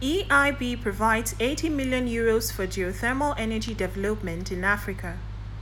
EIB provides 80 million euros for geothermal energy development in Africa.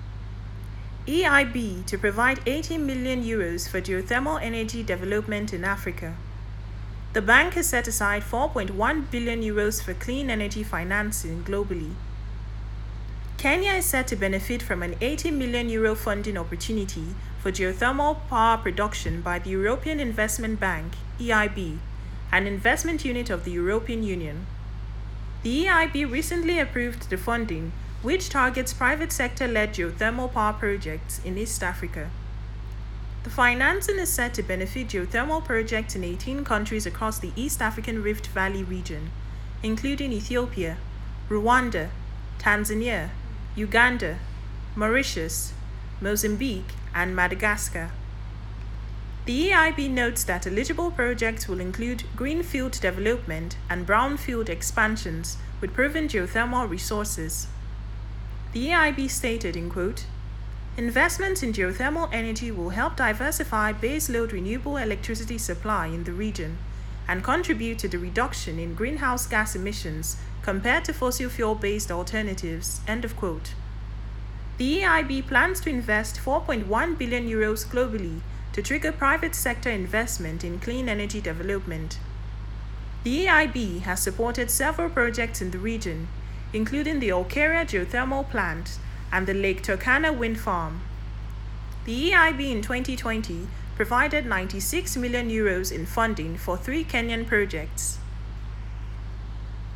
EIB to provide 80 million euros for geothermal energy development in Africa. The bank has set aside 4.1 billion euros for clean energy financing globally. Kenya is set to benefit from an 80 million euro funding opportunity for geothermal power production by the European Investment Bank, EIB, an investment unit of the European Union. The EIB recently approved the funding, which targets private sector-led geothermal power projects in East Africa. The financing is set to benefit geothermal projects in 18 countries across the East African Rift Valley region, including Ethiopia, Rwanda, Tanzania, Uganda, Mauritius, Mozambique, and Madagascar. The EIB notes that eligible projects will include greenfield development and brownfield expansions with proven geothermal resources. The EIB stated, in quote, "Investments in geothermal energy will help diversify baseload renewable electricity supply in the region and contribute to the reduction in greenhouse gas emissions compared to fossil fuel-based alternatives." End of quote. The EIB plans to invest 4.1 billion euros globally to trigger private sector investment in clean energy development. The EIB has supported several projects in the region, including the Olkaria geothermal plant and the Lake Turkana wind farm. The EIB in 2020 provided 96 million euros in funding for 3 Kenyan projects.